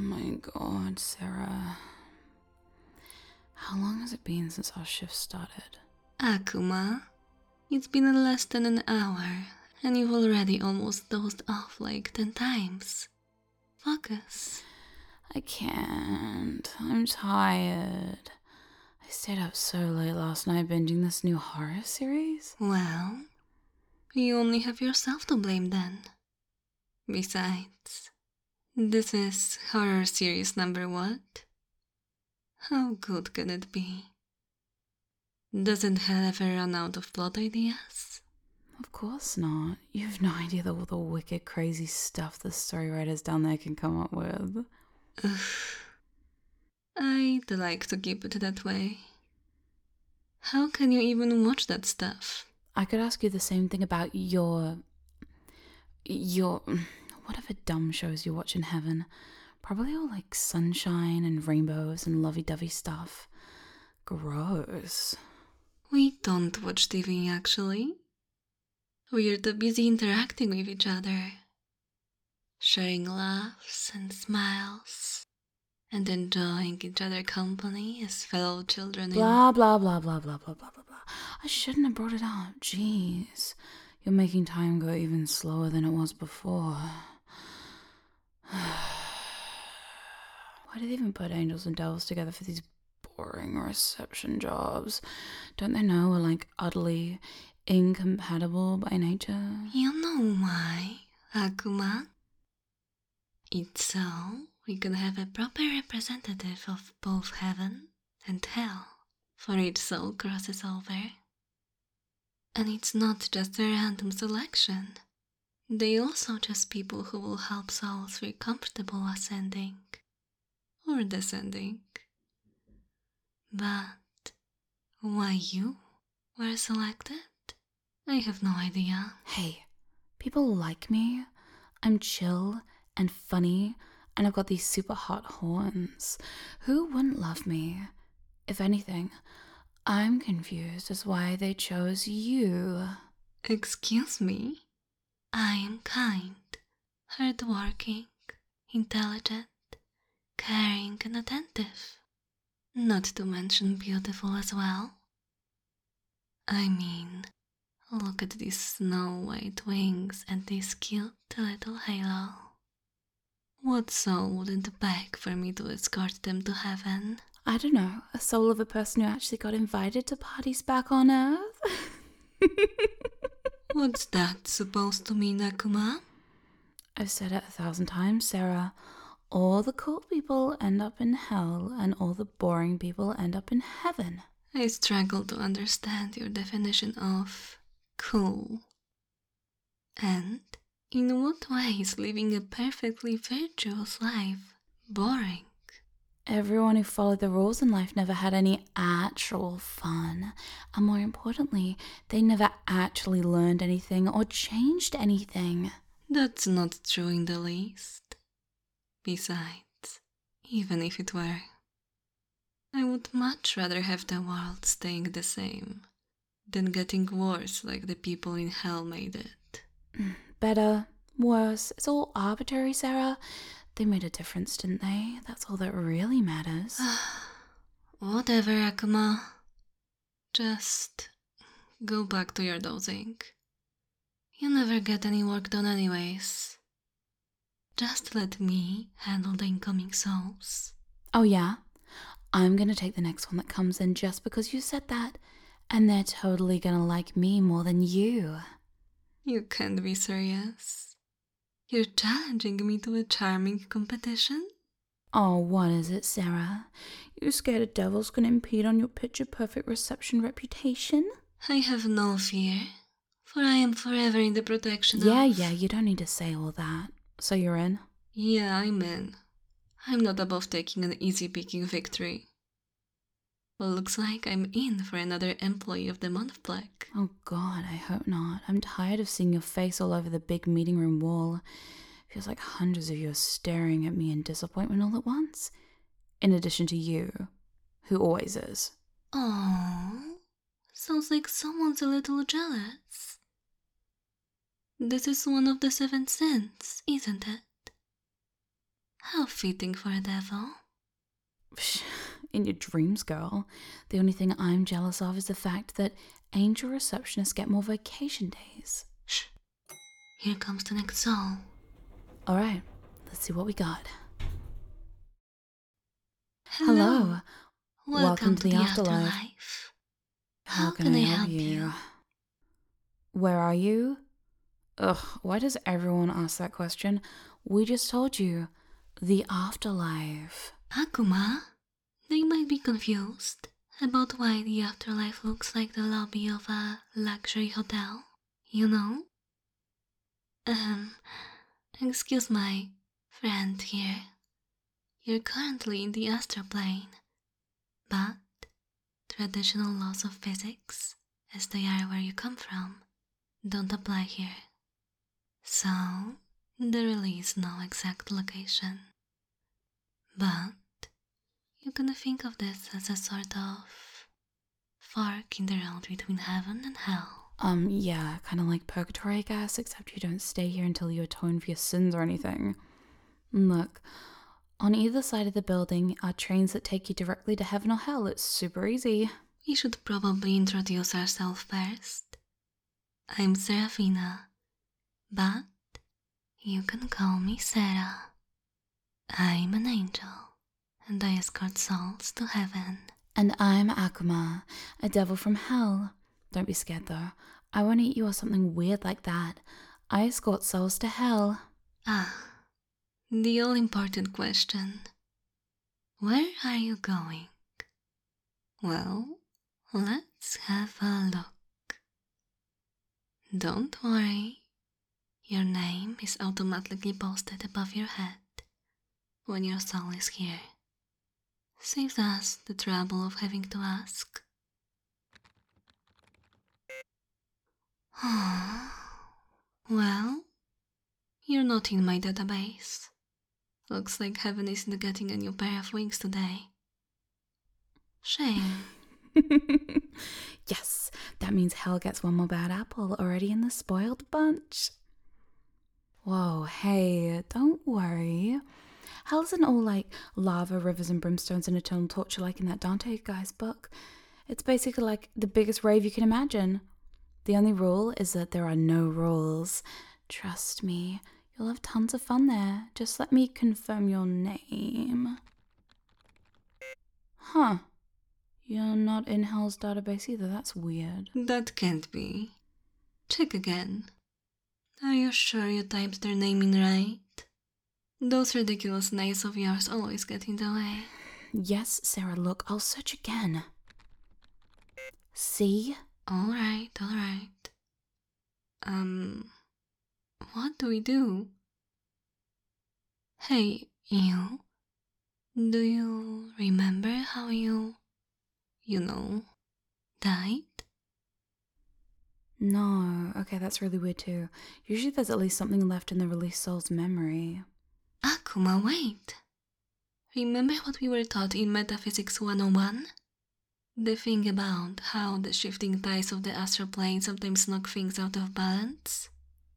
my god, Sarah. How long has it been since our shift started? Akuma, it's been less than an hour, and you've already almost dozed off like 10 times. Focus. I can't. I'm tired. I stayed up so late last night binging this new horror series. Well, you only have yourself to blame then. Besides, this is horror series number what? How good can it be? Doesn't hell ever run out of plot ideas? Of course not. You have no idea all the wicked, crazy stuff the story writers down there can come up with. Ugh. I'd like to keep it that way. How can you even watch that stuff? I could ask you the same thing about your whatever dumb shows you watch in heaven. Probably all like sunshine and rainbows and lovey-dovey stuff. Gross. We don't watch TV actually. We're too busy interacting with each other, sharing laughs and smiles, and enjoying each other's company as fellow children. Blah, blah, blah, blah, blah, blah, blah, blah, blah. I shouldn't have brought it up. Jeez. You're making time go even slower than it was before. Why do they even put angels and devils together for these boring reception jobs? Don't they know we're like utterly incompatible by nature? You know why, Akuma? It's so we can have a proper representative of both heaven and hell for each soul crosses over. And it's not just a random selection. They also choose people who will help souls feel comfortable ascending or descending. But why you were selected? I have no idea. Hey, people like me. I'm chill and funny, and I've got these super hot horns. Who wouldn't love me? If anything, I'm confused as why they chose you. Excuse me? I am kind, hardworking, intelligent, caring, and attentive. Not to mention beautiful as well. I mean, look at these snow-white wings and this cute little halo. What soul wouldn't beg for me to escort them to heaven? I don't know, a soul of a person who actually got invited to parties back on Earth? What's that supposed to mean, Akuma? I've said it 1,000 times, Sarah. All the cool people end up in hell, and all the boring people end up in heaven. I struggle to understand your definition of cool. And in what way is living a perfectly virtuous life boring? Everyone who followed the rules in life never had any actual fun. And more importantly, they never actually learned anything or changed anything. That's not true in the least. Besides, even if it were, I would much rather have the world staying the same than getting worse like the people in hell made it. Better, worse, it's all arbitrary, Sarah. They made a difference, didn't they? That's all that really matters. Whatever, Akuma. Just go back to your dozing. You never get any work done anyways. Just let me handle the incoming souls. Oh yeah? I'm gonna take the next one that comes in just because you said that. And they're totally gonna like me more than you. You can't be serious. You're challenging me to a charming competition? Oh, what is it, Sarah? You scared a devil's gonna impede on your picture-perfect reception reputation? I have no fear, for I am forever in the protection of... Yeah, you don't need to say all that. So you're in? Yeah, I'm in. I'm not above taking an easy-picking victory. Well, looks like I'm in for another Employee of the Month plaque. Oh god, I hope not. I'm tired of seeing your face all over the big meeting room wall. Feels like hundreds of you are staring at me in disappointment all at once. In addition to you, who always is. Oh, sounds like someone's a little jealous. This is one of the 7 sins, isn't it? How fitting for a devil. Psh, in your dreams, girl. The only thing I'm jealous of is the fact that angel receptionists get more vacation days. Shh. Here comes the next soul. Alright, let's see what we got. Hello. Welcome to the afterlife. How can I help you? Where are you? Ugh, why does everyone ask that question? We just told you. The afterlife. Akuma, they might be confused about why the afterlife looks like the lobby of a luxury hotel, you know? Excuse my friend here. You're currently in the astral plane, but traditional laws of physics, as they are where you come from, don't apply here. So, there really is no exact location. But you can think of this as a sort of fork in the road between heaven and hell. Yeah, kind of like purgatory, I guess, except you don't stay here until you atone for your sins or anything. Look, on either side of the building are trains that take you directly to heaven or hell. It's super easy. We should probably introduce ourselves first. I'm Serafina, but you can call me Sarah. I'm an angel, and I escort souls to heaven. And I'm Akuma, a devil from hell. Don't be scared though. I won't eat you or something weird like that. I escort souls to hell. The all-important question. Where are you going? Well, let's have a look. Don't worry. Your name is automatically posted above your head when your soul is here. Saves us the trouble of having to ask. Well, you're not in my database. Looks like heaven isn't getting a new pair of wings today. Shame. Yes, that means hell gets one more bad apple already in the spoiled bunch. Whoa, hey, don't worry. Hell isn't all like lava, rivers, and brimstones and eternal torture like in that Dante guy's book. It's basically like the biggest rave you can imagine. The only rule is that there are no rules. Trust me, you'll have tons of fun there. Just let me confirm your name. Huh. You're not in Hell's database either, that's weird. That can't be. Check again. Are you sure you typed their name in right? Those ridiculous names of yours always get in the way. Yes, Sarah, look, I'll search again. See? Alright. What do we do? Hey, you. Do you remember how you died? No, okay, that's really weird too. Usually there's at least something left in the released soul's memory. Akuma, wait. Remember what we were taught in Metaphysics 101? The thing about how the shifting tides of the astral plane sometimes knock things out of balance?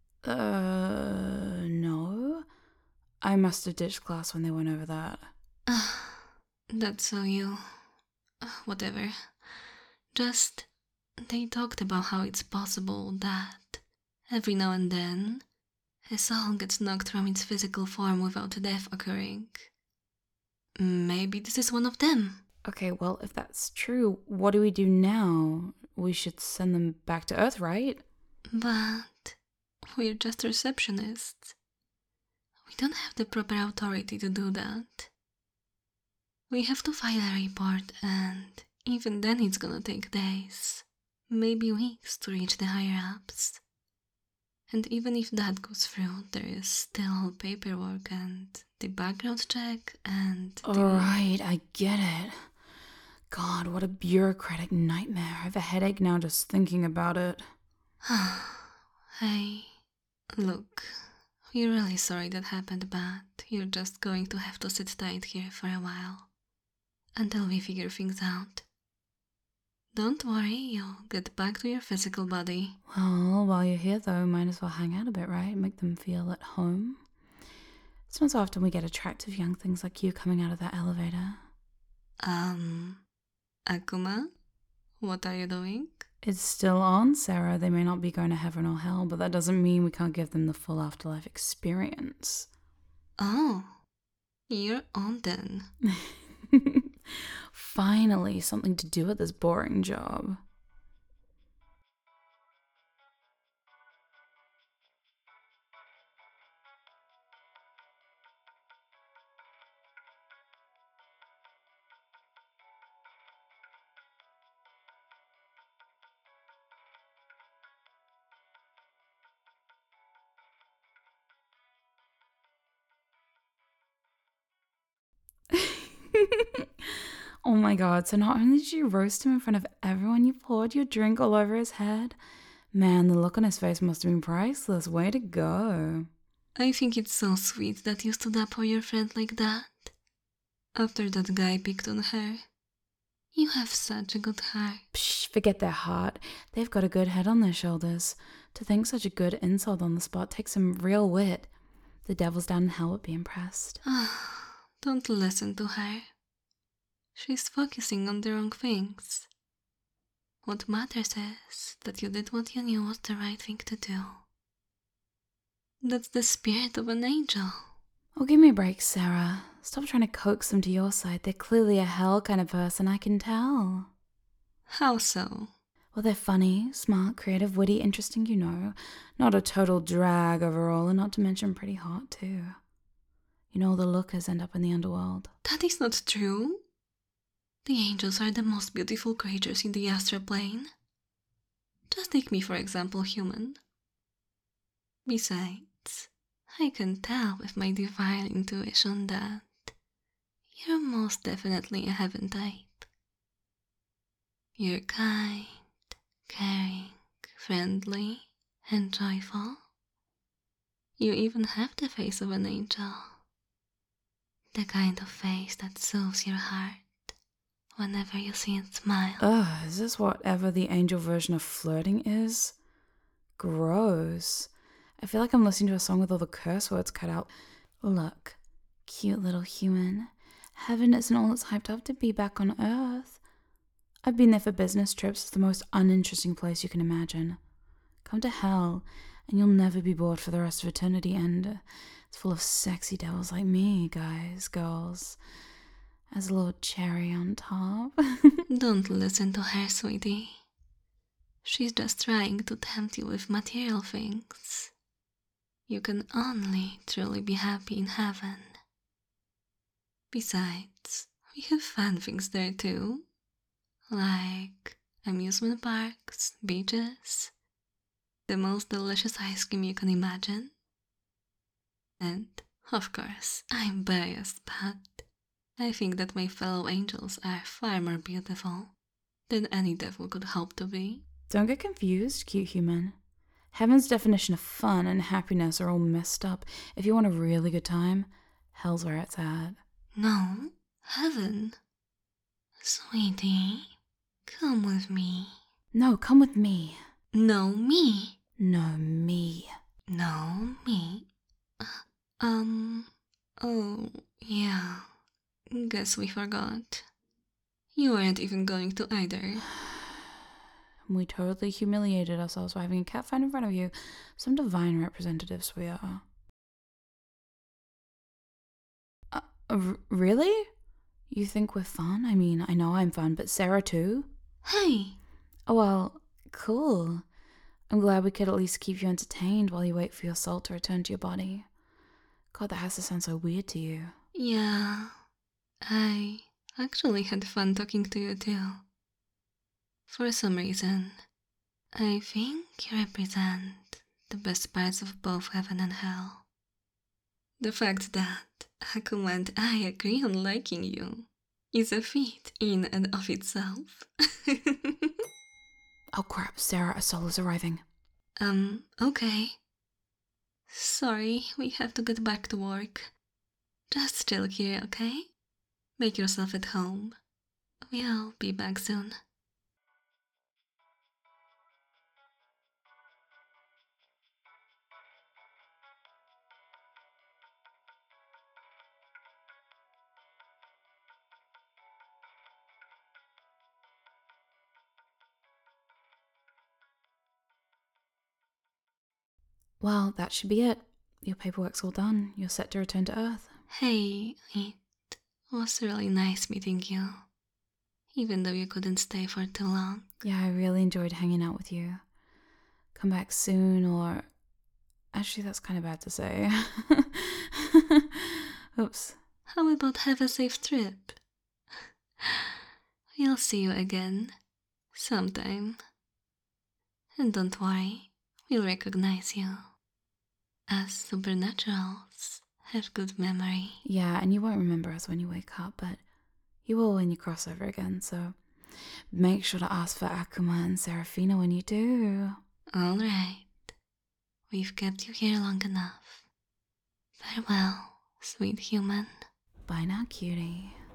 No. I must have ditched class when they went over that. That's so you. Whatever. Just, they talked about how it's possible that every now and then a soul gets knocked from its physical form without death occurring. Maybe this is one of them. Okay, well, if that's true, what do we do now? We should send them back to Earth, right? But we're just receptionists. We don't have the proper authority to do that. We have to file a report, and even then it's gonna take days, maybe weeks to reach the higher-ups. And even if that goes through, there is still paperwork and the background check and Alright, I get it. God, what a bureaucratic nightmare. I have a headache now just thinking about it. Hey, look, we're really sorry that happened, but you're just going to have to sit tight here for a while. Until we figure things out. Don't worry, you'll get back to your physical body. Well, while you're here though, might as well hang out a bit, right? Make them feel at home. It's not so often we get attractive young things like you coming out of that elevator. Akuma? What are you doing? It's still on, Sarah. They may not be going to heaven or hell, but that doesn't mean we can't give them the full afterlife experience. Oh, you're on then. Finally, something to do with this boring job. Oh my god, so not only did you roast him in front of everyone, you poured your drink all over his head? Man, the look on his face must have been priceless. Way to go. I think it's so sweet that you stood up for your friend like that. After that guy picked on her. You have such a good heart. Psh, forget their heart. They've got a good head on their shoulders. To think such a good insult on the spot takes some real wit. The devils down in hell would be impressed. Don't listen to her. She's focusing on the wrong things. What matters is that you did what you knew was the right thing to do. That's the spirit of an angel. Oh, give me a break, Sarah. Stop trying to coax them to your side. They're clearly a hell kind of person, I can tell. How so? Well, they're funny, smart, creative, witty, interesting, you know. Not a total drag overall, and not to mention pretty hot, too. You know, all the lookers end up in the underworld. That is not true. The angels are the most beautiful creatures in the astral plane. Just take me, for example, human. Besides, I can tell with my divine intuition that you're most definitely a heaven type. You're kind, caring, friendly, and joyful. You even have the face of an angel. The kind of face that soothes your heart whenever you see it smile. Ugh, is this whatever the angel version of flirting is? Gross. I feel like I'm listening to a song with all the curse words cut out. Look, cute little human. Heaven isn't all it's hyped up to be back on Earth. I've been there for business trips. It's the most uninteresting place you can imagine. Come to hell, and you'll never be bored for the rest of eternity, and it's full of sexy devils like me, guys, girls. As a little cherry on top. Don't listen to her, sweetie. She's just trying to tempt you with material things. You can only truly be happy in heaven. Besides, we have fun things there too. Like amusement parks, beaches, the most delicious ice cream you can imagine. And, of course, I'm biased, but I think that my fellow angels are far more beautiful than any devil could hope to be. Don't get confused, cute human. Heaven's definition of fun and happiness are all messed up. If you want a really good time, hell's where it's at. No, heaven. Sweetie, come with me. No, come with me. No, me. No, me. No, me. Oh, yeah. Guess we forgot. You weren't even going to either. We totally humiliated ourselves by having a cat fight in front of you. Some divine representatives we are. Really? You think we're fun? I mean, I know I'm fun, but Sarah too? Hey! Oh, well, cool. I'm glad we could at least keep you entertained while you wait for your soul to return to your body. God, that has to sound so weird to you. Yeah, I actually had fun talking to you too. For some reason, I think you represent the best parts of both heaven and hell. The fact that Akuma and I agree on liking you is a feat in and of itself. Oh crap, Sarah, a soul is arriving. Okay. Sorry, we have to get back to work. Just chill here, okay? Make yourself at home. We'll be back soon. Well, that should be it. Your paperwork's all done. You're set to return to Earth. Hey, it was really nice meeting you. Even though you couldn't stay for too long. Yeah, I really enjoyed hanging out with you. Come back soon, or... Actually, that's kind of bad to say. Oops. How about have a safe trip? We'll see you again. Sometime. And don't worry, we'll recognize you. As supernaturals have good memory. Yeah, and you won't remember us when you wake up, but you will when you cross over again, so make sure to ask for Akuma and Serafina when you do. Alright. We've kept you here long enough. Farewell, sweet human. Bye now, cutie.